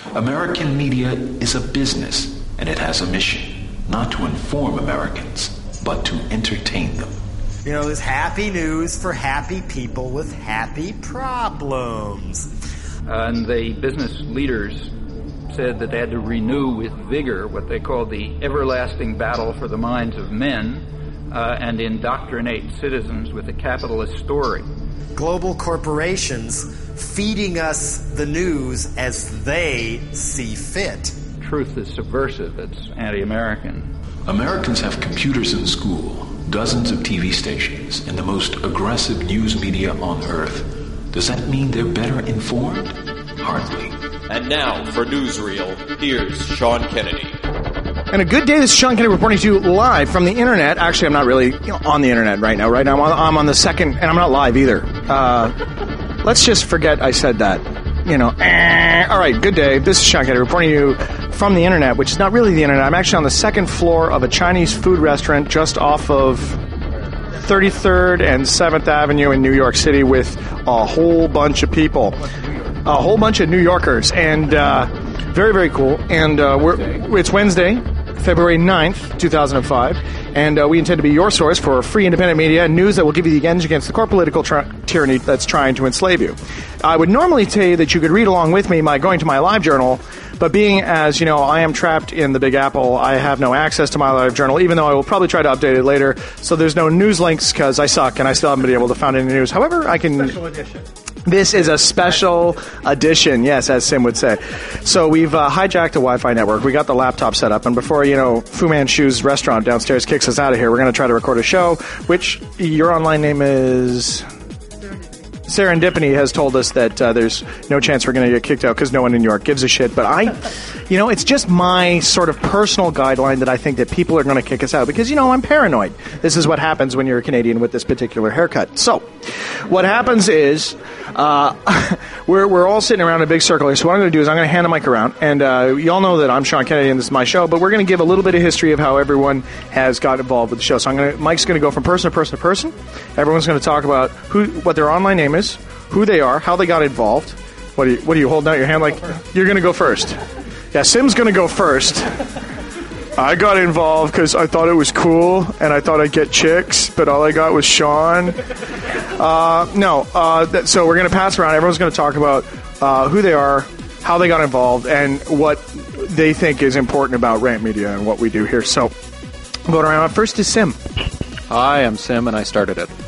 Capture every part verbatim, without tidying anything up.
American media is a business, and it has a mission, not to inform Americans, but to entertain them. You know, there's happy news for happy people with happy problems. Uh, and the business leaders said that they had to renew with vigor what they called the everlasting battle for the minds of men uh, and indoctrinate citizens with a capitalist story. Global corporations feeding us the news as they see fit. Truth is subversive. It's anti-American. Americans have computers in school, dozens of T V stations, and the most aggressive news media on Earth. Does that mean they're better informed? Hardly. And now, for Newsreel, here's Sean Kennedy. And a good day, this is Sean Kennedy reporting to you live from the internet. Actually, I'm not really you know, on the internet right now. Right now, I'm on, I'm on the second, and I'm not live either. Uh, let's just forget I said that. You know, eh. All right, good day. This is Sean Kennedy reporting to you from the internet, which is not really the internet. I'm actually on the second floor of a Chinese food restaurant just off of thirty-third and seventh Avenue in New York City with a whole bunch of people. A whole bunch of New Yorkers. And uh, very, very cool. And uh, we're, it's Wednesday, February ninth, two thousand five. And uh, we intend to be your source for free independent media and news that will give you the edge against the core political tri- tyranny that's trying to enslave you. I would normally tell you that you could read along with me by going to my live journal, but being as, you know, I am trapped in the Big Apple, I have no access to my live journal, even though I will probably try to update it later. So there's no news links because I suck and I still haven't been able to find any news. However, I can... Special edition. This is a special edition, yes, as Sim would say. So we've uh, hijacked a Wi-Fi network. We got the laptop set up, and before, you know, Fu Manchu's restaurant downstairs kicks us out of here, we're going to try to record a show, which your online name is... Serendipity has told us that uh, there's no chance we're going to get kicked out because no one in New York gives a shit. But I, you know, it's just my sort of personal guideline that I think that people are going to kick us out because, you know, I'm paranoid. This is what happens when you're a Canadian with this particular haircut. So what happens is uh, we're we're all sitting around in a big circle here. So what I'm going to do is I'm going to hand the mic around. And uh, you all know that I'm Sean Kennedy and this is my show. But we're going to give a little bit of history of how everyone has got involved with the show. So I'm going to, Mike's going to go from person to person to person. Everyone's going to talk about who what their online name is. Who they are, how they got involved. What are you, what are you holding out your hand like? You're going to go first. Yeah, Sim's going to go first. I got involved because I thought it was cool and I thought I'd get chicks, but all I got was Sean. Uh, no, uh, that, so we're going to pass around. Everyone's going to talk about uh, who they are, how they got involved, and what they think is important about Rant Media and what we do here. So, going around. First is Sim. Hi, I'm Sim and I started it.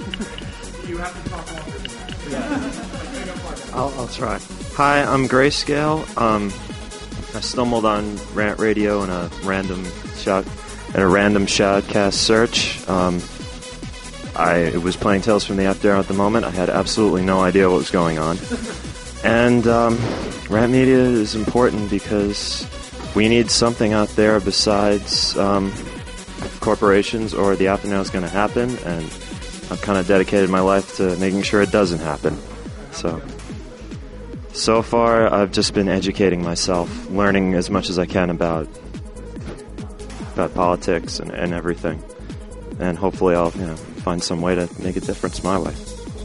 I'll, I'll try. Hi, I'm Grayscale. Um, I stumbled on Rant Radio in a random shot, in a random shoutcast search. Um, I was playing Tales from the After at the moment. I had absolutely no idea what was going on. And um, Rant Media is important because we need something out there besides um, corporations or the afternoon is going to happen. And I've kind of dedicated my life to making sure it doesn't happen. So. So far, I've just been educating myself, learning as much as I can about about politics and, and everything. And hopefully I'll you know, find some way to make a difference my way.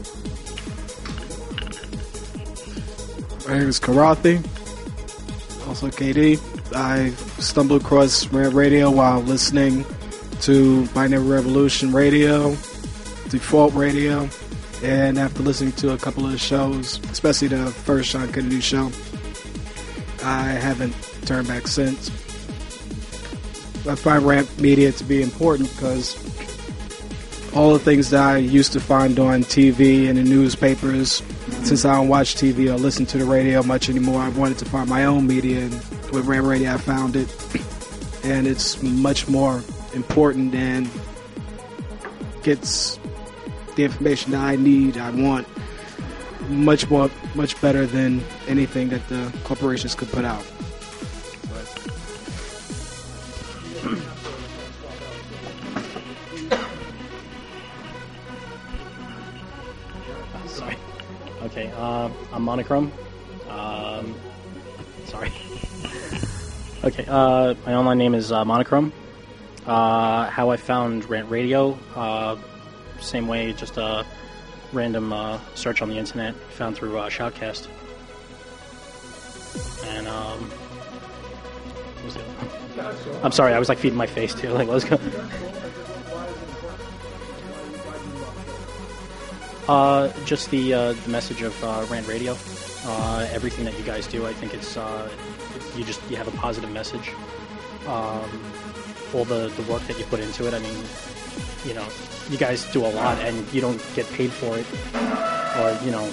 My name is Karathi, also K D. I stumbled across Rant Radio while listening to Binary Revolution Radio, Default Radio. And after listening to a couple of shows, especially the first Sean Kennedy show, I haven't turned back since. I find Rant Media to be important because all the things that I used to find on T V and in newspapers, since I don't watch T V or listen to the radio much anymore, I wanted to find my own media, and with Rant Radio I found it. And it's much more important and gets the information that I need, I want, much more, much better than anything that the corporations could put out. Sorry. Okay, uh, I'm Monochrome. Um, sorry. Okay, uh, my online name is uh, Monochrome. Uh, how I found Rant Radio. Uh, Same way, just a random uh, search on the internet, found through uh, Shoutcast. And and um, what was it? I'm sorry, I was like feeding my face too. Like, let's go. Uh, just the uh, the message of uh, Rant Radio. Uh, everything that you guys do, I think it's uh, you just you have a positive message. Um, all the, the work that you put into it. I mean, you know, you guys do a lot and you don't get paid for it, or you know,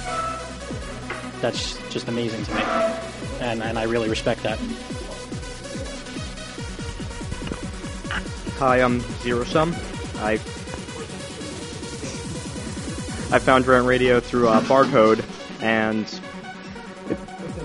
that's just amazing to me, and and I really respect that. Hi, I'm Zero Sum. I I found Rant Radio through uh, Barcode, and it,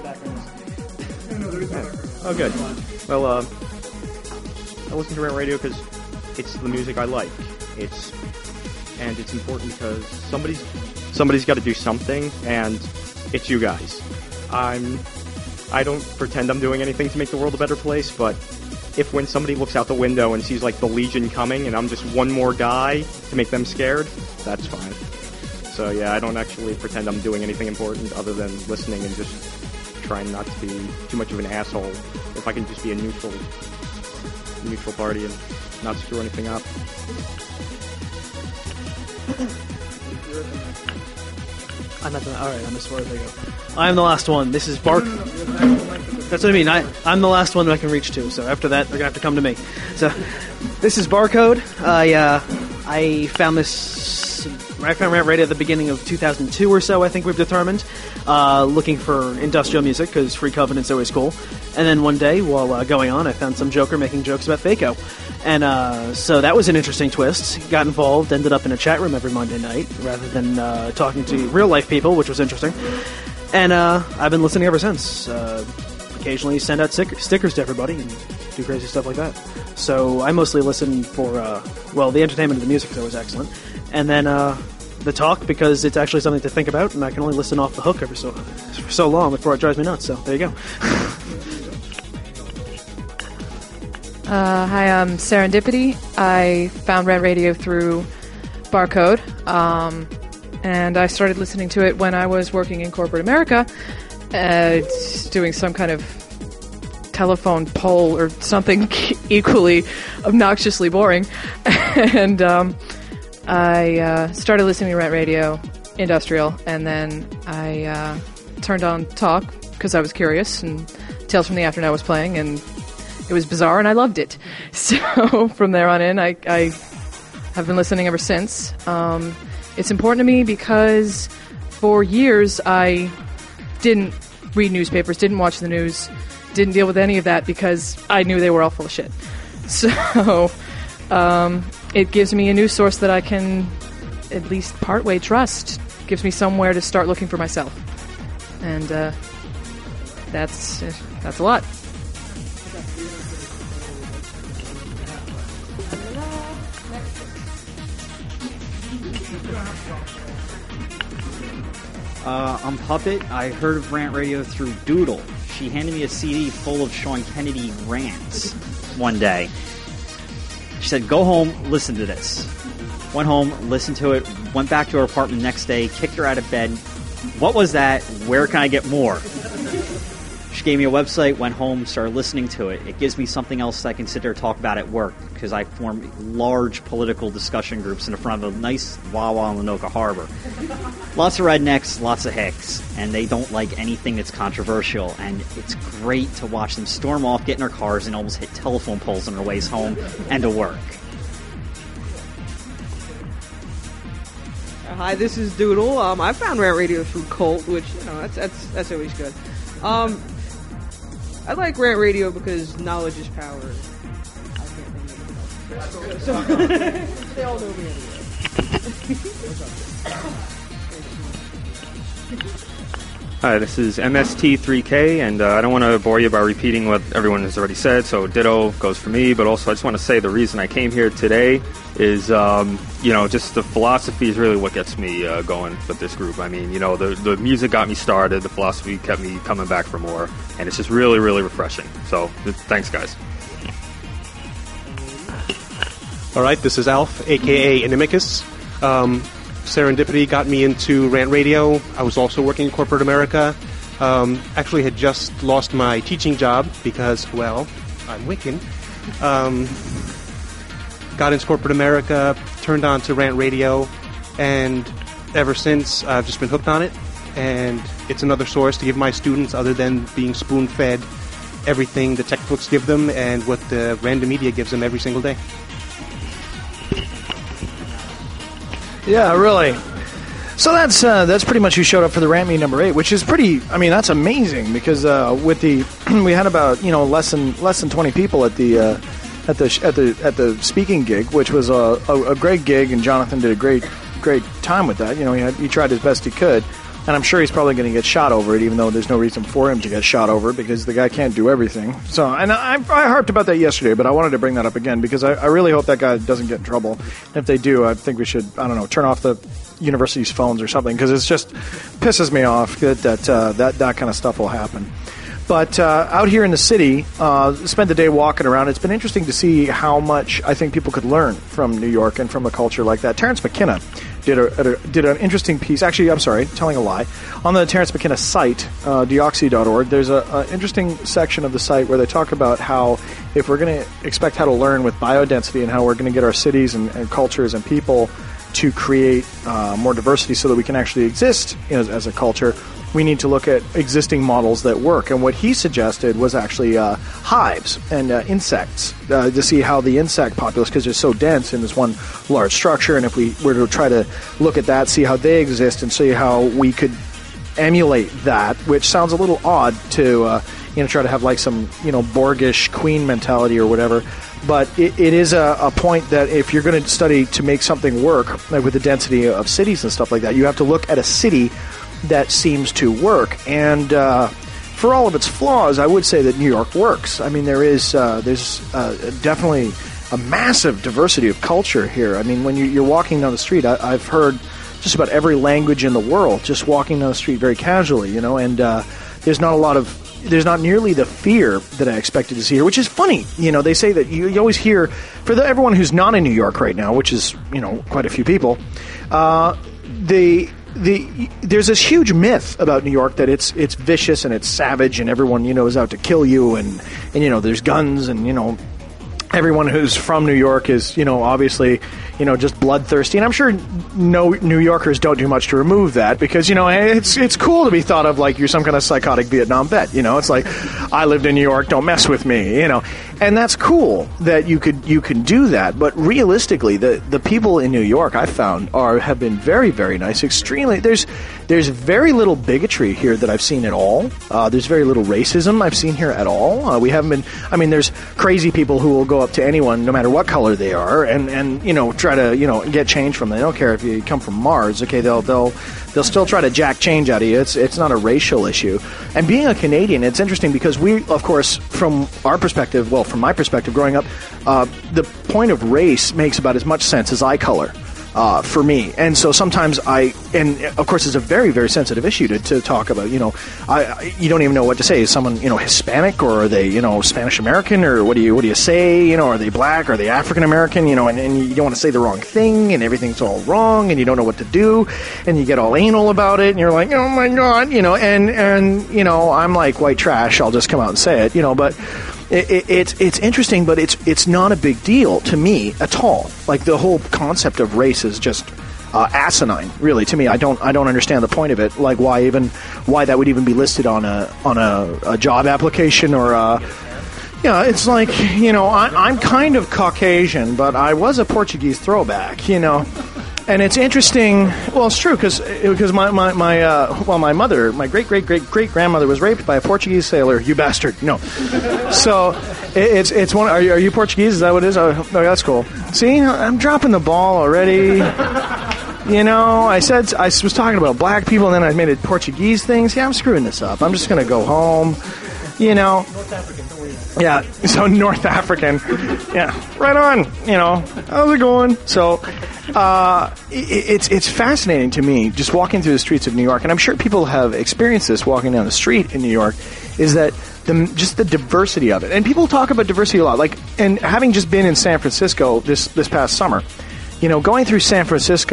oh, good. Well, uh, I listen to Rant Radio because it's the music I like. It's and it's important because somebody's somebody's got to do something, and it's you guys. I'm I don't pretend I'm doing anything to make the world a better place, but if when somebody looks out the window and sees like the Legion coming, and I'm just one more guy to make them scared, that's fine. So yeah, I don't actually pretend I'm doing anything important other than listening and just trying not to be too much of an asshole. If I can just be a neutral, neutral party and not screw anything up. I'm not the, all right, I'm as far as I go. I'm the last one. This is Bark. That's what I mean. I, I'm the last one that I can reach to. So after that, they're gonna have to come to me. So this is Barcode. I uh, I found this. I found Rant Radio at the beginning of two thousand two or so. I think we've determined, uh, looking for industrial music because Free Covenant's always cool. And then one day, while uh, going on, I found some joker making jokes about Faco. And uh, so that was an interesting twist. Got involved, ended up in a chat room every Monday night rather than uh, talking to real-life people, which was interesting. And uh, I've been listening ever since. Uh, occasionally send out stick- stickers to everybody and do crazy stuff like that. So I mostly listen for, uh, well, the entertainment of the music is always excellent. And then uh, the talk, because it's actually something to think about, and I can only listen off the hook every so, for so long before it drives me nuts. So there you go. Uh, hi, I'm Serendipity. I found Rant Radio through Barcode, um, and I started listening to it when I was working in corporate America, uh, doing some kind of telephone poll or something equally obnoxiously boring. and um, I uh, started listening to Rant Radio Industrial, and then I uh, turned on Talk because I was curious, and Tales from the Afternoon was playing, and it was bizarre, and I loved it. So from there on in, I, I have been listening ever since. Um, it's important to me because for years I didn't read newspapers, didn't watch the news, didn't deal with any of that because I knew they were all full of shit. So um, it gives me a news source that I can at least partway trust. Gives me somewhere to start looking for myself. And uh, that's that's a lot. Uh, I'm Puppet. I heard of Rant Radio through Doodle. She handed me a C D full of Sean Kennedy rants one day. She said, go home, listen to this. Went home, listened to it, went back to her apartment the next day, kicked her out of bed. What was that? Where can I get more? She gave me a website, went home, started listening to it. It gives me something else that I can sit there and talk about at work, because I form large political discussion groups in the front of a nice Wawa in Lenoka Harbor. Lots of rednecks, lots of hicks, and they don't like anything that's controversial, and it's great to watch them storm off, get in their cars, and almost hit telephone poles on their ways home and to work. Hi, this is Doodle. Um, I found Rant Radio through Colt, which, you know, that's that's that's always good. Um, I like Rant Radio because knowledge is power. I can't think of it. So, they all know me anyway. Hi, this is M S T three K, and uh, I don't want to bore you by repeating what everyone has already said, so ditto goes for me, but also I just want to say the reason I came here today is, um, you know, just the philosophy is really what gets me uh, going with this group. I mean, you know, the, the music got me started, the philosophy kept me coming back for more, and it's just really, really refreshing. So, thanks, guys. All right, this is Alf, a k a. Inimicus. Um, Serendipity got me into Rant Radio. I was also working in corporate America. Um, actually had just lost my teaching job because, well, I'm Wiccan. Um, got into corporate America, turned on to Rant Radio, and ever since I've just been hooked on it. And it's another source to give my students, other than being spoon-fed everything the textbooks give them and what the random media gives them every single day. Yeah, really. So that's uh, that's pretty much who showed up for the Rant Me number eight, which is pretty. I mean, that's amazing because uh, with the we had about you know less than less than twenty people at the uh, at the at the at the speaking gig, which was a, a, a great gig, and Jonathan did a great great time with that. You know, he had, he tried his best he could. And I'm sure he's probably going to get shot over it, even though there's no reason for him to get shot over it because the guy can't do everything. So, and I, I harped about that yesterday, but I wanted to bring that up again because I, I really hope that guy doesn't get in trouble. And if they do, I think we should, I don't know, turn off the university's phones or something because it just pisses me off that that, uh, that that kind of stuff will happen. But uh, out here in the city, uh, spent the day walking around. It's been interesting to see how much I think people could learn from New York and from a culture like that. Terrence McKenna did a, a did an interesting piece. Actually, I'm sorry, telling a lie. On the Terrence McKenna site, uh, deoxy dot org, there's an interesting section of the site where they talk about how if we're going to expect how to learn with biodensity and how we're going to get our cities and, and cultures and people to create uh, more diversity so that we can actually exist as, as a culture, we need to look at existing models that work. And what he suggested was actually uh, hives and uh, insects uh, to see how the insect populace, because they're so dense in this one large structure, and if we were to try to look at that, see how they exist and see how we could emulate that, which sounds a little odd to uh, you know try to have like some you know Borgish queen mentality or whatever. But it, it is a, a point that if you're going to study to make something work, like with the density of cities and stuff like that, you have to look at a city that seems to work. And uh, for all of its flaws, I would say that New York works. I mean, there is uh, there's uh, definitely a massive diversity of culture here. I mean, when you, you're walking down the street, I, I've heard just about every language in the world just walking down the street very casually, you know, and uh, there's not a lot of There's not nearly the fear that I expected to see here, which is funny. You know, they say that you, you always hear, for the, everyone who's not in New York right now, which is, you know, quite a few people, uh, the the there's this huge myth about New York that it's it's vicious and it's savage and everyone, you know, is out to kill you and, and you know, there's guns and, you know, everyone who's from New York is, you know, obviously, you know, just bloodthirsty. And I'm sure no New Yorkers don't do much to remove that because, you know, it's it's cool to be thought of like you're some kind of psychotic Vietnam vet. You know, it's like, I lived in New York, don't mess with me, you know. And that's cool that you could you can do that. But realistically, the, the people in New York, I've found, are have been very, very nice. Extremely. There's there's very little bigotry here that I've seen at all. Uh, there's very little racism I've seen here at all. Uh, we haven't been, I mean, there's crazy people who will go up to anyone, no matter what color they are, and, and you know, try to, you know, get change from them. They don't care if you come from Mars, okay, they'll they'll they'll still try to jack change out of you. It's it's not a racial issue. And being a Canadian, it's interesting because we, of course, from our perspective, well, from my perspective, growing up, uh, the point of race makes about as much sense as eye color. Uh, for me. And so sometimes I, and of course it's a very, very sensitive issue to, to talk about, you know, I, I, you don't even know what to say. Is someone, you know, Hispanic or are they, you know, Spanish American or what do you, what do you say? You know, are they black? Are they African American? You know, and, and you don't want to say the wrong thing and everything's all wrong and you don't know what to do and you get all anal about it and you're like, oh my God, you know, and, and, you know, I'm like white trash. I'll just come out and say it, you know, but It, it, it's it's interesting, but it's it's not a big deal to me at all. Like the whole concept of race is just uh, asinine, really. To me, I don't I don't understand the point of it. Like why even why that would even be listed on a on a, a job application or a, yeah, it's like, you know, I, I'm kind of Caucasian, but I was a Portuguese throwback, you know. And it's interesting. Well, it's true because because my my my uh, well, my mother, my great great great great grandmother was raped by a Portuguese sailor. You bastard! No. So it, it's it's one. Are you are you Portuguese? Is that what it is? Oh, oh, that's cool. See, I'm dropping the ball already. You know, I said I was talking about black people, and then I made it Portuguese thing. See, I'm screwing this up. I'm just gonna go home. You know. North African. Don't worry about it. Yeah. So North African. Yeah. Right on. You know. How's it going? So. Uh, it, it's it's fascinating to me just walking through the streets of New York, and I'm sure people have experienced this walking down the street in New York, is that the, just the diversity of it. And people talk about diversity a lot. Like, and having just been in San Francisco this this past summer, you know, going through San Francisco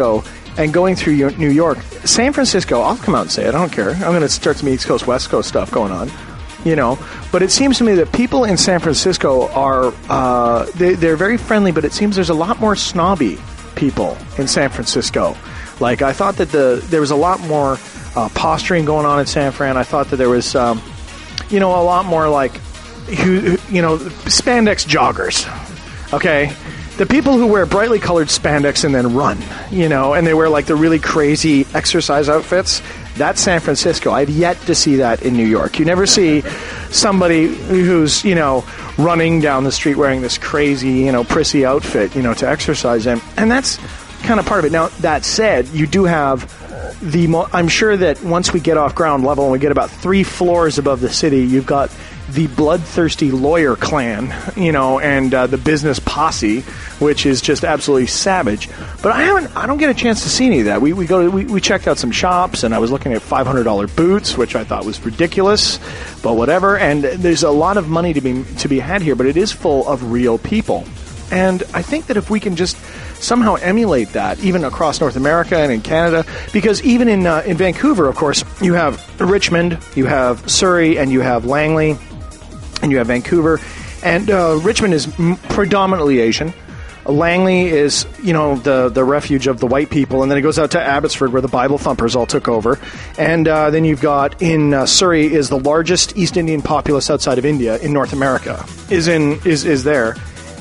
and going through Yo- New York, San Francisco, I'll come out and say it, I don't care. I'm going to start some East Coast, West Coast stuff going on, you know. But it seems to me that people in San Francisco are, uh, they, they're very friendly, but it seems there's a lot more snobby people in San Francisco. Like, I thought that the there was a lot more uh, posturing going on in San Fran. I thought that there was, um, you know, a lot more, like, who, you know, spandex joggers, okay? The people who wear brightly colored spandex and then run, you know, and they wear like the really crazy exercise outfits, that's San Francisco. I've yet to see that in New York. You never see somebody who's, you know, running down the street wearing this crazy, you know, prissy outfit, you know, to exercise in. And that's kind of part of it. Now, that said, you do have the, mo- I'm sure that once we get off ground level and we get about three floors above the city, you've got the bloodthirsty lawyer clan, you know, and uh, the business posse, which is just absolutely savage. But I haven't, I don't get a chance to see any of that. We we go to, we, we checked out some shops, and I was looking at five hundred dollars boots, which I thought was ridiculous, but whatever. And there's a lot of money to be to be had here, but it is full of real people. And I think that if we can just somehow emulate that, even across North America and in Canada, because even in uh, in Vancouver, of course, you have Richmond, you have Surrey, and you have Langley, and you have Vancouver, and uh, Richmond is m- predominantly Asian. Langley is, you know, the, the refuge of the white people, and then it goes out to Abbotsford where the Bible thumpers all took over. And uh, then you've got in uh, Surrey is the largest East Indian populace outside of India in North America is in is is there.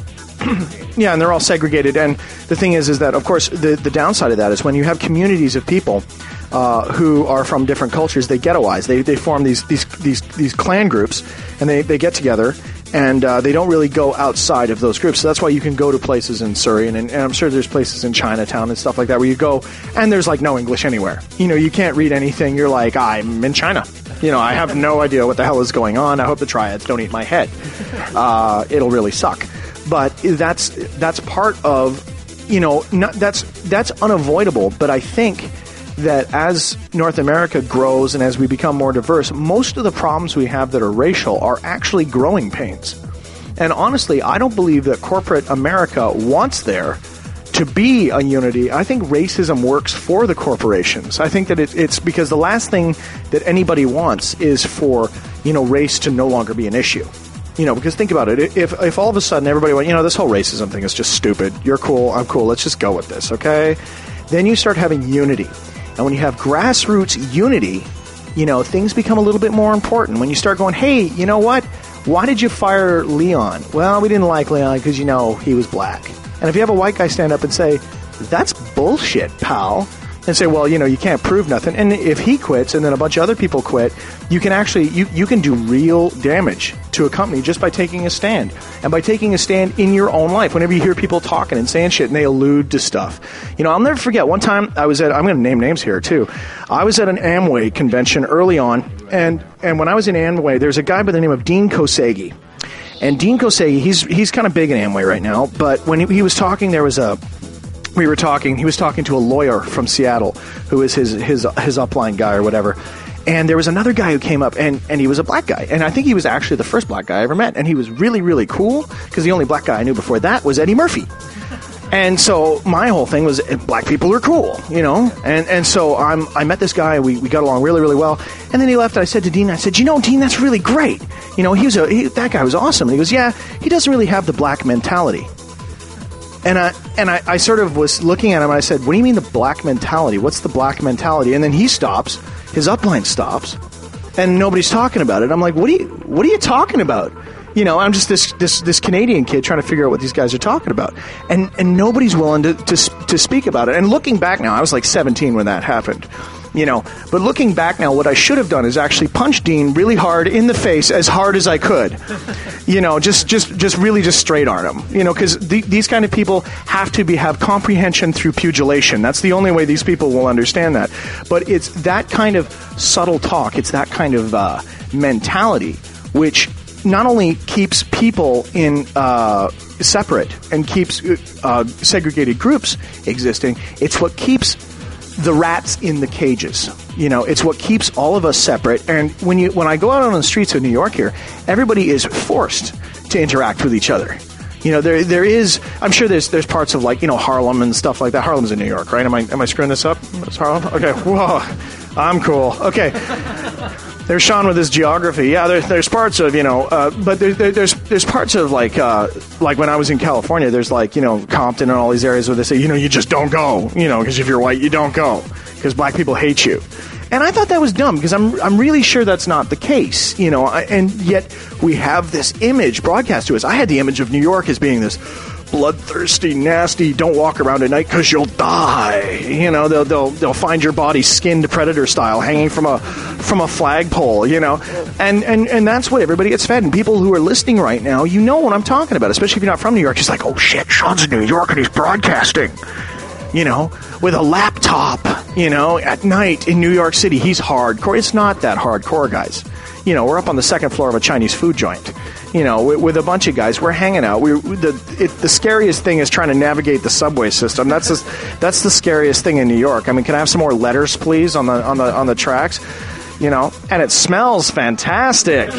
Yeah, and they're all segregated. And the thing is, is that of course the the downside of that is when you have communities of people uh, who are from different cultures, they ghettoize. They they form these these these these clan groups, and they, they get together. And uh, they don't really go outside of those groups. So that's why you can go to places in Surrey, and, and I'm sure there's places in Chinatown and stuff like that where you go, and there's like no English anywhere. You know, you can't read anything. You're like, I'm in China. You know, I have no idea what the hell is going on. I hope the triads don't eat my head. Uh, it'll really suck. But that's that's part of, you know, not, that's that's unavoidable. But I think that as North America grows and as we become more diverse, most of the problems we have that are racial are actually growing pains. And honestly, I don't believe that corporate America wants there to be a unity. I think racism works for the corporations. I think that it, it's because the last thing that anybody wants is for, you know, race to no longer be an issue. You know, because think about it. If if all of a sudden everybody went, you know, this whole racism thing is just stupid. You're cool. I'm cool. Let's just go with this, okay? Then you start having unity. And when you have grassroots unity, you know, things become a little bit more important. When you start going, hey, you know what? Why did you fire Leon? Well, we didn't like Leon because, you know, he was black. And if you have a white guy stand up and say, that's bullshit, pal, and say, well, you know, you can't prove nothing. And if he quits and then a bunch of other people quit, you can actually, you, you can do real damage to a company just by taking a stand. And by taking a stand in your own life. Whenever you hear people talking and saying shit and they allude to stuff. You know, I'll never forget one time I was at, I'm going to name names here too. I was at an Amway convention early on. And, and when I was in Amway, there's a guy by the name of Dean Kosegi. And Dean Kosegi, he's, he's kind of big in Amway right now. But when he, he was talking, there was a, we were talking, he was talking to a lawyer from Seattle who is his, his, his upline guy or whatever. And there was another guy who came up, and, and he was a black guy. And I think he was actually the first black guy I ever met. And he was really, really cool, because the only black guy I knew before that was Eddie Murphy. And so my whole thing was, black people are cool, you know? And and so I'm, I met this guy, we, we got along really, really well. And then he left, and I said to Dean, I said, you know, Dean, that's really great. You know, he was a, he, that guy was awesome. And he goes, yeah, he doesn't really have the black mentality. And I and I, I sort of was looking at him, and I said, what do you mean the black mentality? What's the black mentality? And then he stops, his upline stops, and nobody's talking about it. I'm like, what are you what are you talking about? You know, I'm just this this this Canadian kid trying to figure out what these guys are talking about. And and nobody's willing to, to to speak about it. And looking back now, I was like seventeen when that happened. You know, but looking back now, what I should have done is actually punch Dean really hard in the face, as hard as I could. You know, just just just really just straight arm him. You know, because the, these kind of people have to be have comprehension through pugilation. That's the only way these people will understand that. But it's that kind of subtle talk. It's that kind of uh, mentality which not only keeps people in uh, separate and keeps uh, segregated groups existing. It's what keeps the rats in the cages. You know, it's what keeps all of us separate. And when you when I go out on the streets of New York here, everybody is forced to interact with each other. You know, there there is. I'm sure there's there's parts of like you know Harlem and stuff like that. Harlem's in New York, right? Am I am I screwing this up? It's Harlem. Okay. Whoa, I'm cool. Okay. There's Sean with his geography. Yeah, there, there's parts of you know, uh, but there, there, there's there's parts of like uh, like when I was in California. There's like you know Compton and all these areas where they say you know you just don't go. You know, because if you're white, you don't go because black people hate you. And I thought that was dumb because I'm I'm really sure that's not the case, you know. And yet we have this image broadcast to us. I had the image of New York as being this bloodthirsty, nasty. Don't walk around at night because you'll die. You know, they'll they'll they'll find your body skinned predator style, hanging from a from a flagpole. You know, and and and that's what everybody gets fed. And people who are listening right now, you know what I'm talking about. Especially if you're not from New York, it's like, oh shit, Sean's in New York and he's broadcasting. You know, with a laptop, you know, at night in New York City. He's hardcore. It's not that hardcore, guys. You know, we're up on the second floor of a Chinese food joint, you know, with, with a bunch of guys. We're hanging out. We the it, the scariest thing is trying to navigate the subway system. That's the, that's the scariest thing in New York. I mean, can I have some more letters, please, on the on the on the tracks? You know, and it smells fantastic.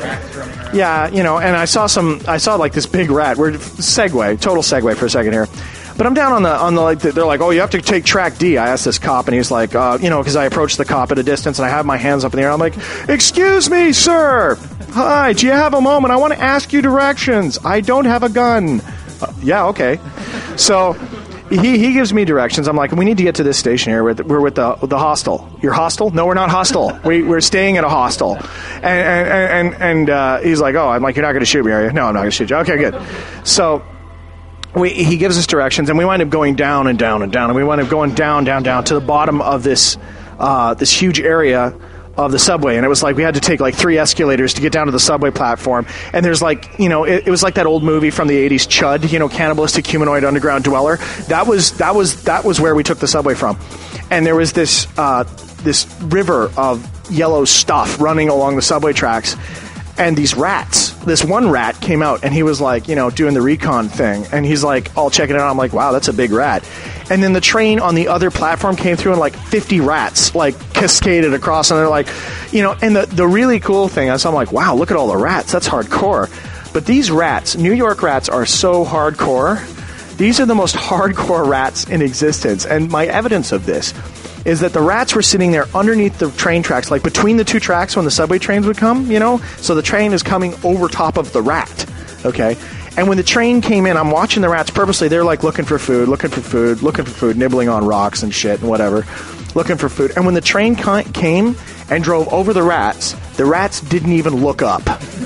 Yeah, you know, and I saw some. I saw like this big rat. We're segue, total segue for a second here. But I'm down on the, on the, like, they're like, oh, you have to take track D. I asked this cop, and he's like, uh, you know, because I approached the cop at a distance, and I have my hands up in the air. I'm like, excuse me, sir. Hi, do you have a moment? I want to ask you directions. I don't have a gun. Uh, yeah, okay. So he he gives me directions. I'm like, we need to get to this station here. We're, the, we're with the the hostel. You're hostile? No, we're not hostile. We, we're staying at a hostel. And, and, and, and uh, he's like, oh, I'm like, you're not going to shoot me, are you? No, I'm not going to shoot you. Okay, good. So... We, he gives us directions, and we wind up going down and down and down, and we wind up going down, down, down to the bottom of this uh, this huge area of the subway. And it was like we had to take like three escalators to get down to the subway platform. And there's like, you know, it, it was like that old movie from the eighties, Chud, you know, Cannibalistic Humanoid Underground Dweller. That was that was that was where we took the subway from. And there was this uh, this river of yellow stuff running along the subway tracks. And these rats, this one rat came out, and he was like, you know, doing the recon thing. And he's like, all checking it out. I'm like, wow, that's a big rat. And then the train on the other platform came through, and like fifty rats, like, cascaded across. And they're like, you know, and the, the really cool thing is I'm like, wow, look at all the rats. That's hardcore. But these rats, New York rats, are so hardcore. These are the most hardcore rats in existence. And my evidence of this is that the rats were sitting there underneath the train tracks, like between the two tracks when the subway trains would come, you know? So the train is coming over top of the rat, okay? And when the train came in, I'm watching the rats purposely. They're like looking for food, looking for food, looking for food, nibbling on rocks and shit and whatever, looking for food. And when the train came and drove over the rats, the rats didn't even look up.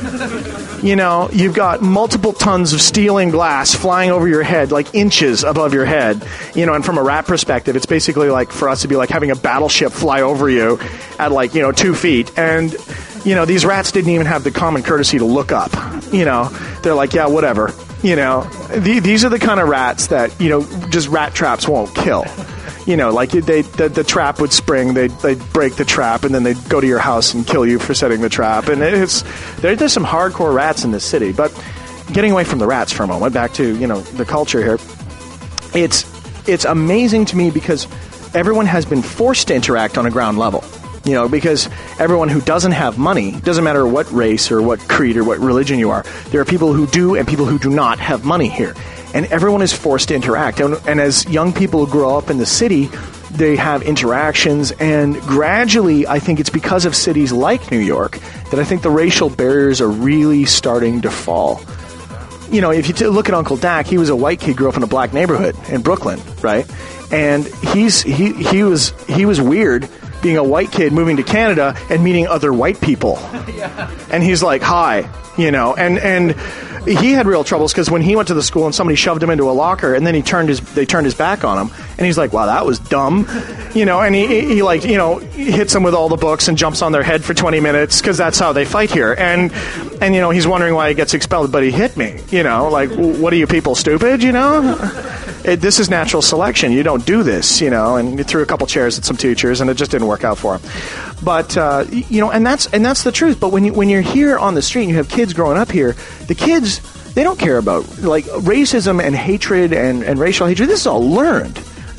You know, you've got multiple tons of steel and glass flying over your head, like inches above your head. You know, and from a rat perspective, it's basically like for us to be like having a battleship fly over you at like, you know, two feet. And, you know, these rats didn't even have the common courtesy to look up. You know, they're like, yeah, whatever. You know, the, these are the kind of rats that, you know, just rat traps won't kill. You know, like they, the, the trap would spring, they'd, they'd break the trap, and then they'd go to your house and kill you for setting the trap. And it's there, there's some hardcore rats in this city. But getting away from the rats for a moment, back to, you know, the culture here, it's it's amazing to me because everyone has been forced to interact on a ground level. You know, because everyone who doesn't have money, doesn't matter what race or what creed or what religion you are, there are people who do and people who do not have money here. And everyone is forced to interact. And, and as young people grow up in the city, they have interactions. And gradually, I think it's because of cities like New York that I think the racial barriers are really starting to fall. You know, if you t- look at Uncle Dak, he was a white kid, grew up in a black neighborhood in Brooklyn, right? And he's he he was he was weird being a white kid moving to Canada and meeting other white people. Yeah. And he's like, hi, you know, and and he had real troubles because when he went to the school and somebody shoved him into a locker and then he turned his they turned his back on him, and he's like, wow, that was dumb, you know, and he, he like, you know, hits them with all the books and jumps on their head for twenty minutes because that's how they fight here. And, and, you know, he's wondering why he gets expelled, but he hit me, you know, like, what are you people, stupid, you know? It, this is natural selection. You don't do this, you know, and he threw a couple chairs at some teachers and it just didn't work out for him. But, uh, you know, and that's and that's the truth. But when, you, when you're here on the street and you have kids growing up here, the kids, they don't care about, like, racism and hatred and, and racial hatred. This is all learned. This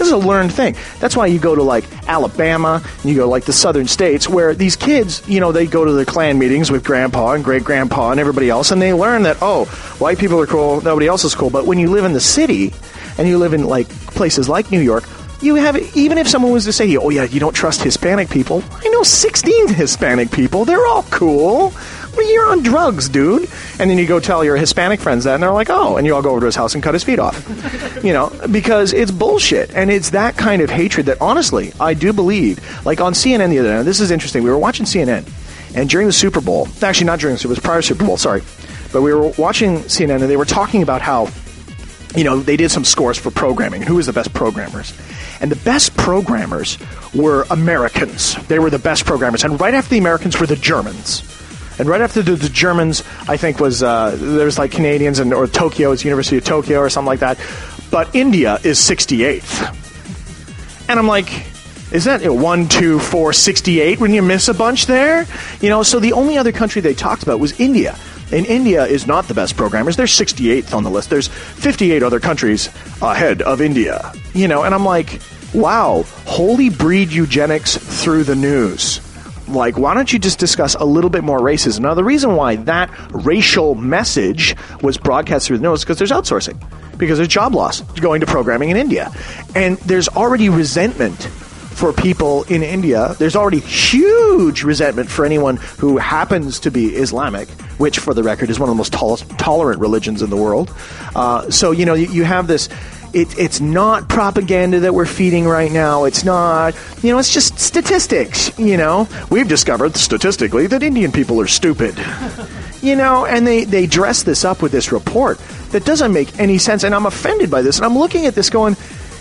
This is a learned thing. That's why you go to like Alabama, and you go like the southern states, where these kids, you know, they go to the Klan meetings with grandpa and great grandpa and everybody else, and they learn that, oh, white people are cool, nobody else is cool. But when you live in the city, and you live in like places like New York, you have, even if someone was to say to you, oh yeah, you don't trust Hispanic people, I know sixteen Hispanic people, they're all cool. Well, you're on drugs, dude. And then you go tell your Hispanic friends that, and they're like, oh, and you all go over to his house and cut his feet off. You know, because it's bullshit. And it's that kind of hatred that, honestly, I do believe, like on C N N the other day, this is interesting, we were watching C N N, and during the Super Bowl, actually not during the Super Bowl, it was prior to Super Bowl, sorry, but we were watching C N N, and they were talking about how, you know, they did some scores for programming, who was the best programmers. And the best programmers were Americans. They were the best programmers. And right after the Americans were the Germans. And right after the, the Germans, I think, was, uh, there was like Canadians, and or Tokyo, it's University of Tokyo or something like that. But India is sixty-eighth. And I'm like, is that you know, one, two, four, sixty-eight? Wouldn't you miss a bunch there? You know, so the only other country they talked about was India. And India is not the best programmers. They're sixty-eighth on the list. There's fifty-eight other countries ahead of India. You know, and I'm like, wow, holy breed eugenics through the news. Like, why don't you just discuss a little bit more racism? Now, the reason why that racial message was broadcast through the news is because there's outsourcing. Because there's job loss going to programming in India. And there's already resentment for people in India. There's already huge resentment for anyone who happens to be Islamic, which, for the record, is one of the most tol- tolerant religions in the world. Uh, so, you know, you, you have this... It, it's not propaganda that we're feeding right now. It's not, you know, it's just statistics, you know. We've discovered statistically that Indian people are stupid, you know, and they, they dress this up with this report that doesn't make any sense. And I'm offended by this. And I'm looking at this going,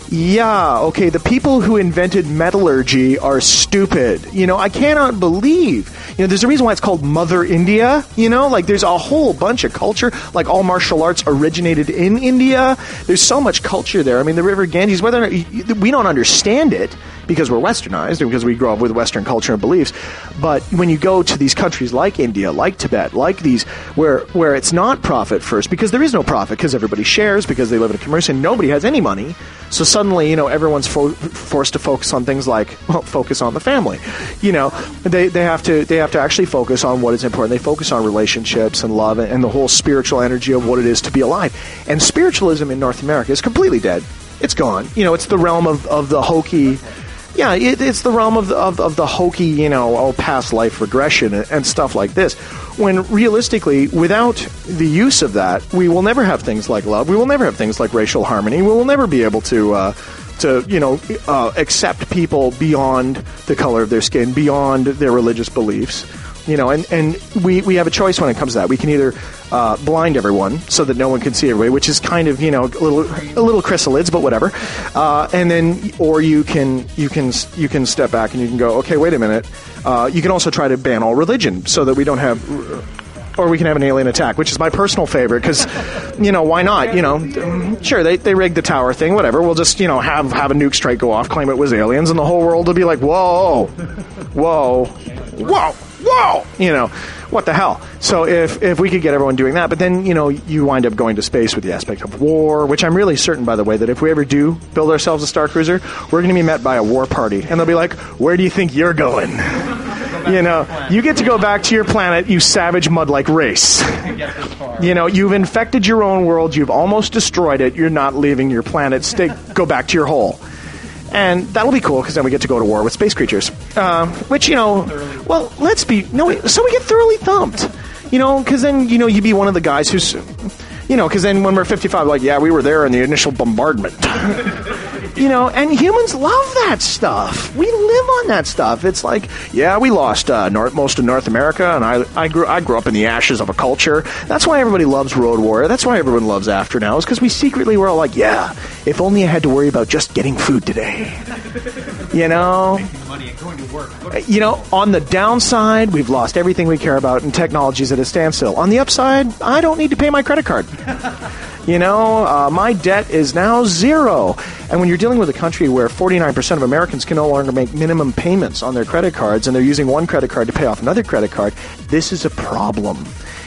yeah, okay, the people who invented metallurgy are stupid. You know, I cannot believe, you know, there's a reason why it's called Mother India, you know, like there's a whole bunch of culture, like all martial arts originated in India. There's so much culture there. I mean, the River Ganges, whether or not, we don't understand it because we're westernized and because we grow up with Western culture and beliefs. But when you go to these countries like India, like Tibet, like these, where where it's not profit first, because there is no profit, because everybody shares, because they live in a commerce and nobody has any money. So suddenly, you know, everyone's fo- forced to focus on things like, well, focus on the family. You know, they they have to they have to actually focus on what is important. They focus on relationships and love and, and the whole spiritual energy of what it is to be alive. And spiritualism in North America is completely dead. It's gone. You know, it's the realm of, of the hokey. Yeah, it, it's the realm of the, of, of the hokey, you know, oh, past life regression and, and stuff like this. When realistically, without the use of that, we will never have things like love. We will never have things like racial harmony. We will never be able to, uh, to you know, uh, accept people beyond the color of their skin, beyond their religious beliefs. You know, and, and we, we have a choice when it comes to that. We can either uh, blind everyone so that no one can see everybody, which is kind of, you know, a little a little chrysalids, but whatever. Uh, and then, or you can you can you can step back and you can go, okay, wait a minute. Uh, you can also try to ban all religion so that we don't have, or we can have an alien attack, which is my personal favorite because, you know, why not? You know, sure, they they rigged the tower thing, whatever. We'll just, you know, have have a nuke strike go off, claim it was aliens, and the whole world will be like, whoa, whoa, whoa. Whoa! You know, what the hell? So if if we could get everyone doing that, but then, you know, you wind up going to space with the aspect of war, which I'm really certain, by the way, that if we ever do build ourselves a Star Cruiser, we're going to be met by a war party. And they'll be like, where do you think you're going? You know, you get to go back to your planet, you savage mud-like race. You know, you've infected your own world, you've almost destroyed it, you're not leaving your planet. Stay, go back to your hole. And that'll be cool because then we get to go to war with space creatures. Uh, which, you know, well, let's be, no, so we get thoroughly thumped. You know, because then, you know, you'd be one of the guys who's, you know, because then when we're fifty-five, like, yeah, we were there in the initial bombardment. You know, and humans love that stuff. We live on that stuff. It's like, yeah, we lost uh, North, most of North America, and I, I grew I grew up in the ashes of a culture. That's why everybody loves Road Warrior. That's why everyone loves After Now, is because we secretly were all like, yeah, if only I had to worry about just getting food today. You know? You know, on the downside, we've lost everything we care about, and technology's at a standstill. On the upside, I don't need to pay my credit card. You know, uh, my debt is now zero. And when you're dealing with a country where forty-nine percent of Americans can no longer make minimum payments on their credit cards, and they're using one credit card to pay off another credit card, this is a problem.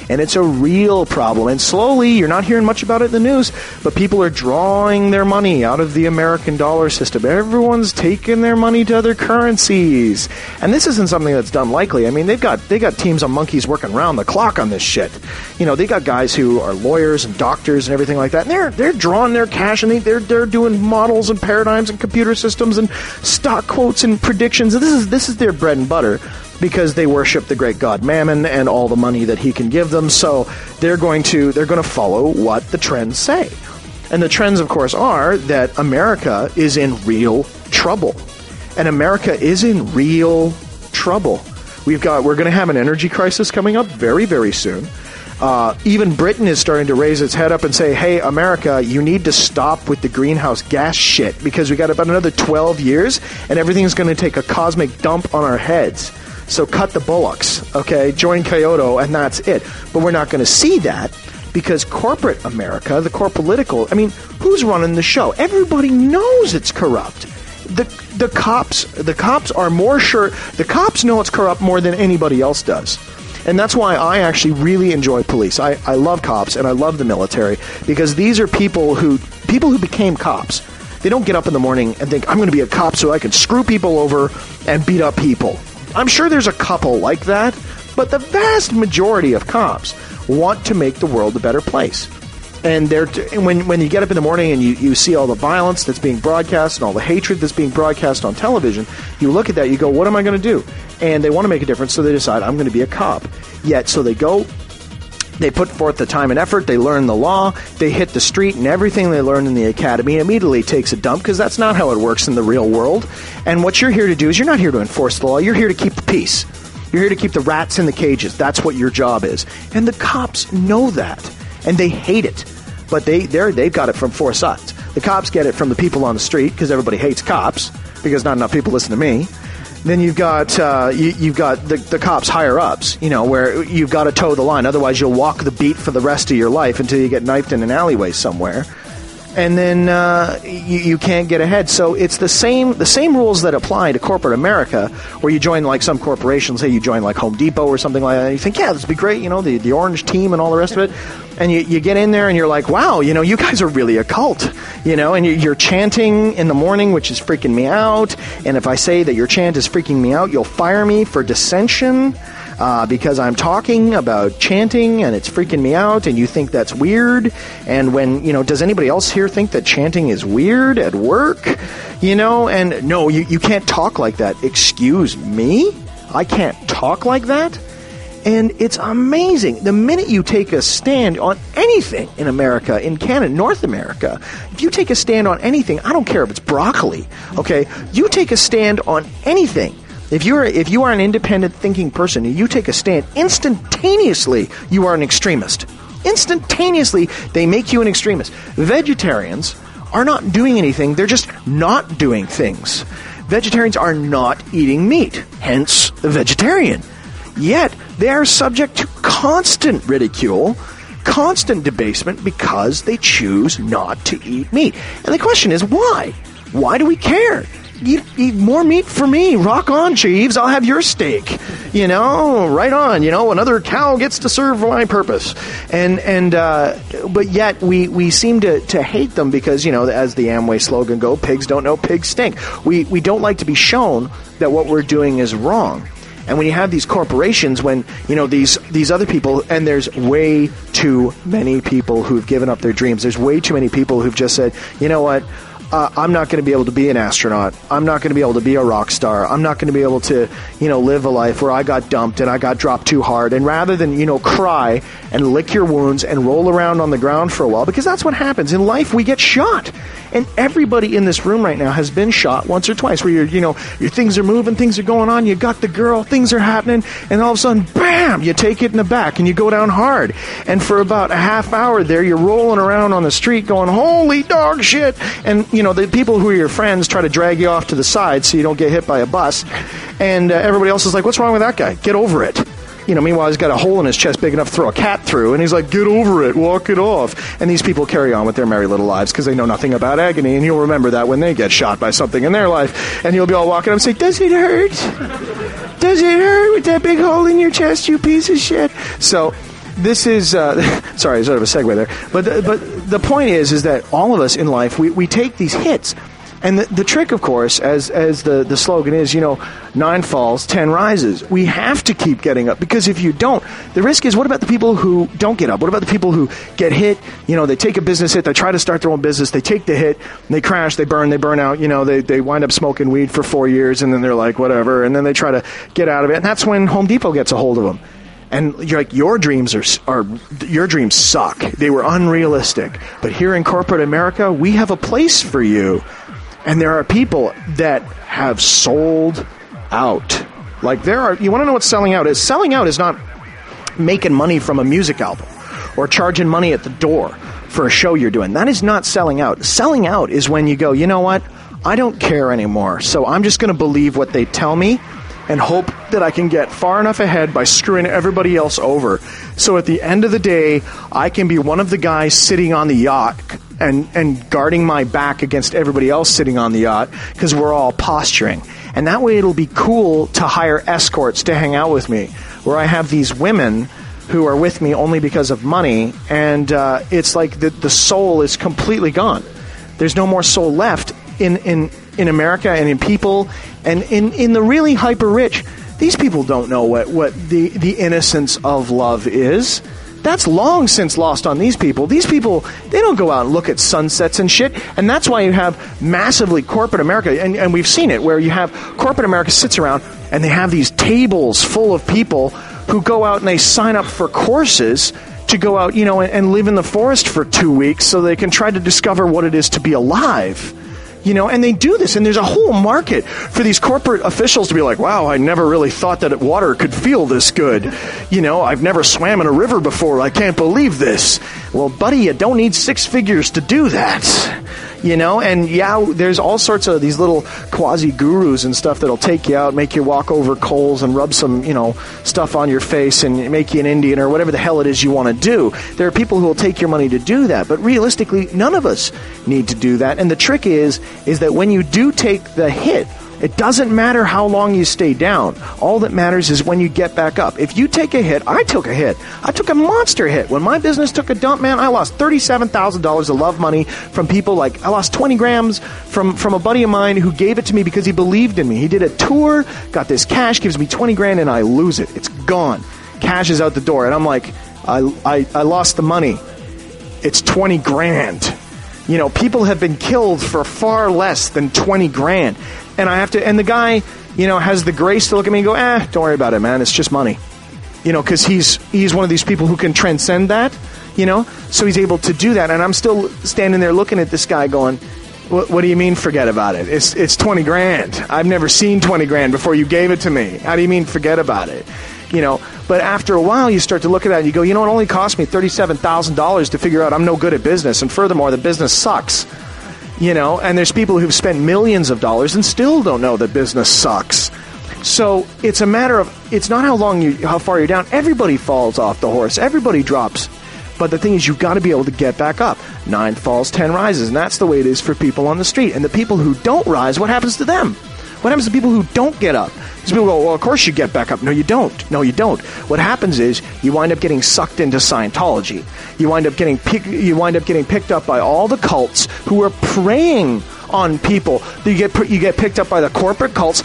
And it's a real problem. And slowly, you're not hearing much about it in the news, but people are drawing their money out of the American dollar system. Everyone's taking their money to other currencies. And this isn't something that's done lightly. I mean, they've got they got teams of monkeys working around the clock on this shit. You know, they got guys who are lawyers and doctors and everything like that. And they're they're drawing their cash, and they, they're they're doing models and paradigms and computer systems and stock quotes and predictions. And this is this is their bread and butter, because they worship the great god Mammon and all the money that he can give them. So they're going to they're going to follow what the trends say. And the trends, of course, are that America is in real trouble. And America is in real trouble. We've got we're going to have an energy crisis coming up very, very soon. Uh, even Britain is starting to raise its head up and say, hey, America, you need to stop with the greenhouse gas shit, because we got about another twelve years and everything's going to take a cosmic dump on our heads. So cut the bullocks, okay? Join Kyoto, and that's it. But we're not going to see that, because corporate America, the corporate political, I mean, who's running the show? Everybody knows it's corrupt. The the cops the cops are more sure. The cops know it's corrupt more than anybody else does. And that's why I actually really enjoy police. I, I love cops and I love the military, because these are people who people who became cops. They don't get up in the morning and think, I'm going to be a cop so I can screw people over and beat up people. I'm sure there's a couple like that, but the vast majority of cops want to make the world a better place. And they're t- when when you get up in the morning and you, you see all the violence that's being broadcast and all the hatred that's being broadcast on television, you look at that, you go, what am I going to do? And they want to make a difference, so they decide, I'm going to be a cop. Yet, so they go, they put forth the time and effort, they learn the law, they hit the street, and everything they learn in the academy immediately takes a dump, because that's not how it works in the real world. And what you're here to do is you're not here to enforce the law, you're here to keep the peace. You're here to keep the rats in the cages. That's what your job is. And the cops know that, and they hate it. But they, they're, they've got it from four sides. The cops get it from the people on the street, because everybody hates cops, because not enough people listen to me. Then you've got uh, you, you've got the, the cops higher ups, you know, where you've got to toe the line. Otherwise, you'll walk the beat for the rest of your life until you get knifed in an alleyway somewhere, and then uh, you, you can't get ahead. So it's the same the same rules that apply to corporate America, where you join like some corporations. Say you join like Home Depot or something like that. And you think, yeah, this would be great, you know, the the orange team and all the rest of it. And you, you get in there and you're like, wow, you know, you guys are really a cult, you know, and you're chanting in the morning, which is freaking me out. And if I say that your chant is freaking me out, you'll fire me for dissension uh, because I'm talking about chanting and it's freaking me out, and you think that's weird. And when, you know, does anybody else here think that chanting is weird at work? You know, and no, you, you can't talk like that. Excuse me? I can't talk like that? And it's amazing. The minute you take a stand on anything in America, in Canada, North America, if you take a stand on anything, I don't care if it's broccoli, okay? You take a stand on anything. If you're if you are an independent thinking person and you take a stand, instantaneously you are an extremist. Instantaneously, they make you an extremist. Vegetarians are not doing anything. They're just not doing things. Vegetarians are not eating meat, hence the vegetarian. Yet, they are subject to constant ridicule, constant debasement, because they choose not to eat meat. And the question is, why? Why do we care? Eat, eat more meat for me. Rock on, Jeeves. I'll have your steak. You know, right on. You know, another cow gets to serve my purpose. And and uh, but yet we, we seem to, to hate them because, you know, as the Amway slogan go, pigs don't know, pigs stink. We we don't like to be shown that what we're doing is wrong. And when you have these corporations, when, you know, these these other people, and there's way too many people who've given up their dreams. There's way too many people who've just said, you know what, uh, I'm not going to be able to be an astronaut. I'm not going to be able to be a rock star. I'm not going to be able to, you know, live a life where I got dumped and I got dropped too hard. And rather than, you know, cry and lick your wounds and roll around on the ground for a while, because that's what happens. In life, we get shot. And everybody in this room right now has been shot once or twice, where you're, you know, your things are moving, things are going on, you got the girl, things are happening, and all of a sudden, bam, you take it in the back and you go down hard. And for about a half hour there, you're rolling around on the street going, holy dog shit. And, you know, the people who are your friends try to drag you off to the side so you don't get hit by a bus. And uh, everybody else is like, what's wrong with that guy? Get over it. You know, meanwhile, he's got a hole in his chest big enough to throw a cat through, and he's like, get over it, walk it off. And these people carry on with their merry little lives because they know nothing about agony, and you'll remember that when they get shot by something in their life, and you'll be all walking up and say, does it hurt? Does it hurt with that big hole in your chest, you piece of shit? So this is uh, sorry, sort of a segue there, but the, but the point is, is that all of us in life we, we take these hits, and the, the trick, of course, as as the, the slogan is, you know, nine falls, ten rises. We have to keep getting up, because if you don't, the risk is, what about the people who don't get up? What about the people who get hit? You know, they take a business hit, they try to start their own business, they take the hit, they crash, they burn, they burn out. You know, they they wind up smoking weed for four years, and then they're like, whatever, and then they try to get out of it, and that's when Home Depot gets a hold of them. And you're like, your dreams are, are your dreams suck. They were unrealistic. But here in corporate America, we have a place for you. And there are people that have sold out. Like there are, you want to know what selling out is? Selling out is not making money from a music album or charging money at the door for a show you're doing. That is not selling out. Selling out is when you go, you know what? I don't care anymore. So I'm just going to believe what they tell me and hope that I can get far enough ahead by screwing everybody else over. So at the end of the day, I can be one of the guys sitting on the yacht and, and guarding my back against everybody else sitting on the yacht, because we're all posturing. And that way it'll be cool to hire escorts to hang out with me, where I have these women who are with me only because of money, and uh, it's like the, the soul is completely gone. There's no more soul left in, in, in America and in people. And in, in the really hyper-rich, these people don't know what, what the, the innocence of love is. That's long since lost on these people. These people, they don't go out and look at sunsets and shit. And that's why you have massively corporate America. And, and we've seen it, where you have corporate America sits around and they have these tables full of people who go out and they sign up for courses to go out, you know, and, and live in the forest for two weeks so they can try to discover what it is to be alive. You know, and they do this, and there's a whole market for these corporate officials to be like, wow, I never really thought that water could feel this good. You know, I've never swam in a river before. I can't believe this. Well, buddy, you don't need six figures to do that. You know, and yeah, there's all sorts of these little quasi-gurus and stuff that'll take you out, make you walk over coals and rub some, you know, stuff on your face and make you an Indian or whatever the hell it is you want to do. There are people who will take your money to do that, but realistically, none of us need to do that. And the trick is, is that when you do take the hit, it doesn't matter how long you stay down. All that matters is when you get back up. If you take a hit, I took a hit. I took a monster hit. When my business took a dump, man, I lost thirty-seven thousand dollars of love money from people. Like, I lost twenty grams from, from a buddy of mine who gave it to me because he believed in me. He did a tour, got this cash, gives me twenty grand, and I lose it. It's gone. Cash is out the door. And I'm like, I, I, I lost the money. It's twenty grand. You know, people have been killed for far less than twenty grand. And I have to, and the guy, you know, has the grace to look at me and go, eh, don't worry about it, man. It's just money. You know, because he's, he's one of these people who can transcend that, you know, so he's able to do that. And I'm still standing there looking at this guy going, what, what do you mean forget about it? It's, it's twenty grand. I've never seen twenty grand before you gave it to me. How do you mean forget about it? You know, but after a while you start to look at that and you go, you know, it only cost me thirty-seven thousand dollars to figure out I'm no good at business. And furthermore, the business sucks. You know, and there's people who've spent millions of dollars and still don't know that business sucks. So it's a matter of, it's not how long you, how far you're down. Everybody falls off the horse. Everybody drops. But the thing is, you've got to be able to get back up. Nine falls, ten rises. And that's the way it is for people on the street. And the people who don't rise, what happens to them? What happens to people who don't get up? Because people go, well, of course you get back up. No, you don't. No, you don't. What happens is you wind up getting sucked into Scientology. You wind up getting pick, you wind up getting picked up by all the cults who are preying on people. You get you get picked up by the corporate cults,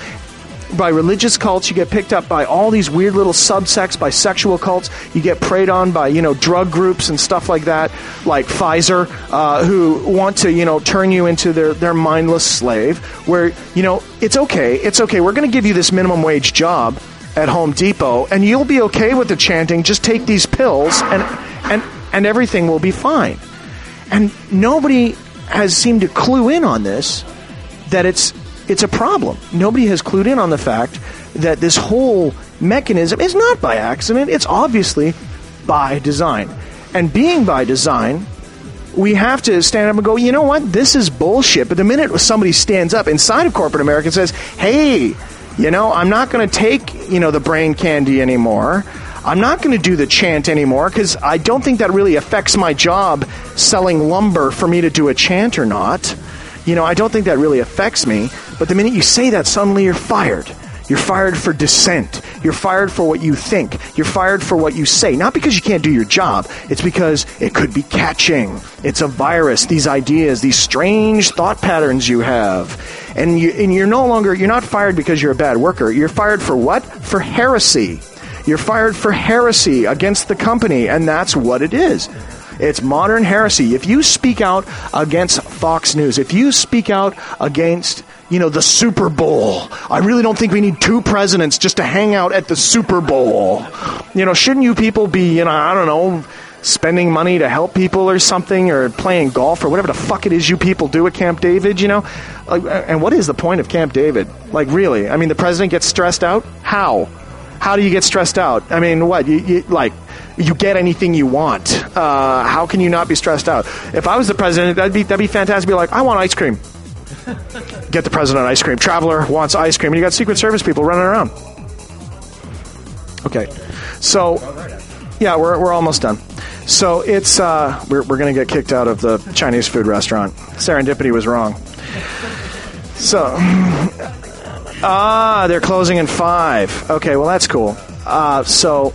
by religious cults. You get picked up by all these weird little subsects, by sexual cults. You get preyed on by, you know, drug groups and stuff like that, like Pfizer, uh, who want to, you know, turn you into their, their mindless slave, where, you know, it's okay. It's okay. We're going to give you this minimum wage job at Home Depot, and you'll be okay with the chanting. Just take these pills, and and and everything will be fine. And nobody has seemed to clue in on this, that it's It's a problem. Nobody has clued in on the fact that this whole mechanism is not by accident. It's obviously by design. And being by design, we have to stand up and go, you know what? This is bullshit. But the minute somebody stands up inside of corporate America and says, hey, you know, I'm not going to take, you know, the brain candy anymore. I'm not going to do the chant anymore because I don't think that really affects my job selling lumber for me to do a chant or not. You know, I don't think that really affects me. But the minute you say that, suddenly you're fired. You're fired for dissent. You're fired for what you think. You're fired for what you say. Not because you can't do your job. It's because it could be catching. It's a virus, these ideas, these strange thought patterns you have. And, you, and you're no longer, you're not fired because you're a bad worker. You're fired for what? For heresy. You're fired for heresy against the company, and that's what it is. It's modern heresy. If you speak out against Fox News, if you speak out against, you know, the Super Bowl, I really don't think we need two presidents just to hang out at the Super Bowl. You know, shouldn't you people be, you know, I don't know, spending money to help people or something, or playing golf or whatever the fuck it is you people do at Camp David, you know? Like, and what is the point of Camp David? Like, really? I mean, the president gets stressed out? How? How do you get stressed out? I mean, what? You, you like... You get anything you want. Uh, how can you not be stressed out? If I was the president, that'd be that'd be fantastic. Be like, I want ice cream. Get the president ice cream. Traveler wants ice cream, and you got Secret Service people running around. Okay, so yeah, we're we're almost done. So it's uh, we're we're gonna get kicked out of the Chinese food restaurant. Serendipity was wrong. So ah, they're closing in five. Okay, well that's cool. Uh, so.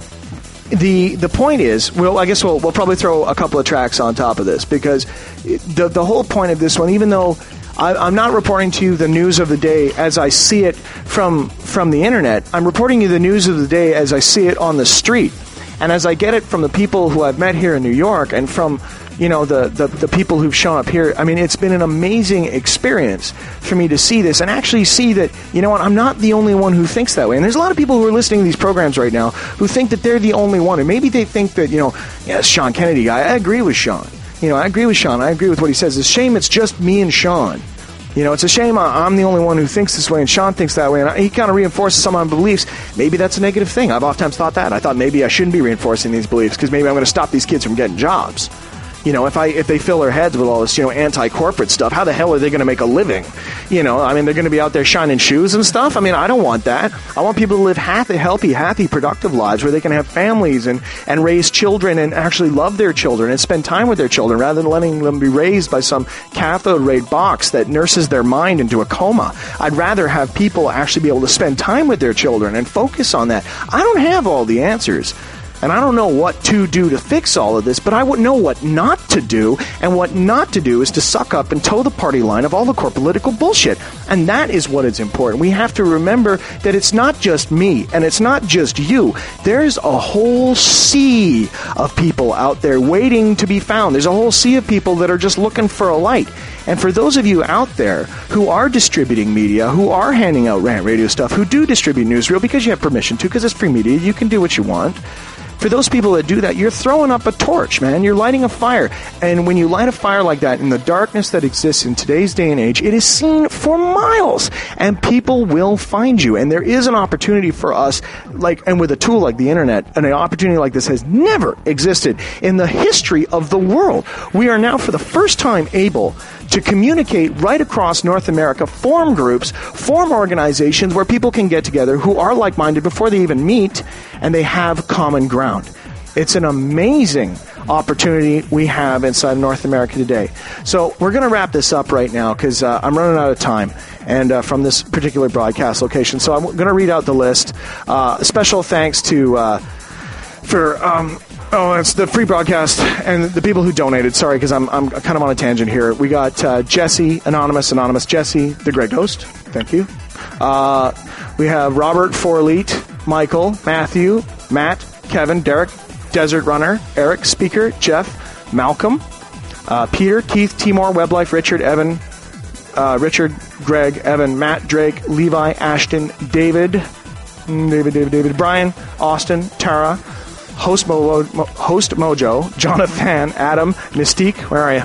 The the point is, well, I guess we'll we'll probably throw a couple of tracks on top of this, because the the whole point of this one, even though I, I'm not reporting to you the news of the day as I see it from from the internet, I'm reporting you the news of the day as I see it on the street, and as I get it from the people who I've met here in New York, and from, you know, the, the, the people who've shown up here. I mean, it's been an amazing experience for me to see this and actually see that, you know what, I'm not the only one who thinks that way. And there's a lot of people who are listening to these programs right now who think that they're the only one. And maybe they think that, you know, yeah, Sean Kennedy guy, I agree with Sean. You know, I agree with Sean. I agree with what he says. It's a shame it's just me and Sean. You know, it's a shame I'm the only one who thinks this way and Sean thinks that way, and he kind of reinforces some of my beliefs. Maybe that's a negative thing. I've oftentimes thought that. I thought maybe I shouldn't be reinforcing these beliefs because maybe I'm going to stop these kids from getting jobs. You know, if I if they fill their heads with all this, you know, anti-corporate stuff, how the hell are they going to make a living? You know, I mean, they're going to be out there shining shoes and stuff. I mean, I don't want that. I want people to live happy, healthy, happy, productive lives where they can have families and, and raise children and actually love their children and spend time with their children rather than letting them be raised by some cathode ray box that nurses their mind into a coma. I'd rather have people actually be able to spend time with their children and focus on that. I don't have all the answers. And I don't know what to do to fix all of this, but I would know what not to do, and what not to do is to suck up and toe the party line of all the corporate political bullshit. And that is what is important. We have to remember that it's not just me, and it's not just you. There's a whole sea of people out there waiting to be found. There's a whole sea of people that are just looking for a light. And for those of you out there who are distributing media, who are handing out rant radio stuff, who do distribute newsreel because you have permission to, because it's free media, you can do what you want. For those people that do that, you're throwing up a torch, man. You're lighting a fire. And when you light a fire like that in the darkness that exists in today's day and age, it is seen for miles. And people will find you. And there is an opportunity for us, like, and with a tool like the internet, and an opportunity like this has never existed in the history of the world. We are now, for the first time, able to communicate right across North America, form groups, form organizations where people can get together who are like-minded before they even meet, and they have common ground. It's an amazing opportunity we have inside North America today. So we're going to wrap this up right now because uh, I'm running out of time and uh, from this particular broadcast location. So I'm going to read out the list. Uh, special thanks to uh, for... Um, Oh, it's the free broadcast and the people who donated. Sorry, because I'm I'm kind of on a tangent here. We got uh, Jesse, Anonymous, Anonymous, Jesse, the Greg Host. Thank you. Uh, we have Robert Forleet, Michael, Matthew, Matt, Kevin, Derek, Desert Runner, Eric, Speaker, Jeff, Malcolm, uh, Peter, Keith, Timor, Weblife, Richard, Evan, uh, Richard, Greg, Evan, Matt, Drake, Levi, Ashton, David, David, David, David, Brian, Austin, Tara, Host, Mo- Mo- Host Mojo, Jonathan, Adam, Mystique, where are you?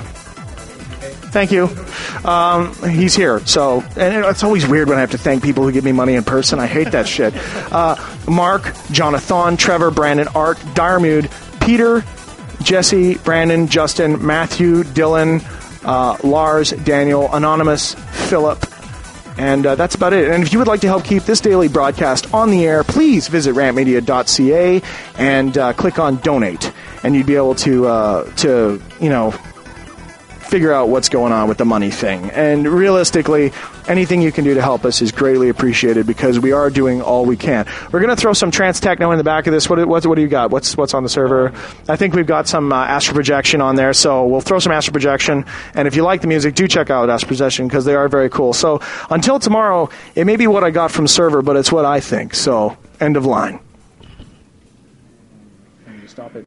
Thank you. Um, he's here. So, and it's always weird when I have to thank people who give me money in person. I hate that shit. Uh, Mark, Jonathan, Trevor, Brandon, Art, Diremude, Peter, Jesse, Brandon, Justin, Matthew, Dylan, uh, Lars, Daniel, Anonymous, Philip. And uh, that's about it. And if you would like to help keep this daily broadcast on the air, please visit rant media dot c a and uh, click on donate. And you'd be able to, uh, to, you know, figure out what's going on with the money thing. And realistically, anything you can do to help us is greatly appreciated because we are doing all we can. We're going to throw some trance techno in the back of this. What, what, what do you got? What's what's on the server? I think we've got some uh, astral projection on there, so we'll throw some astral projection. And if you like the music, do check out astral projection because they are very cool. So until tomorrow, it may be what I got from server, but it's what I think. So end of line. Stop it.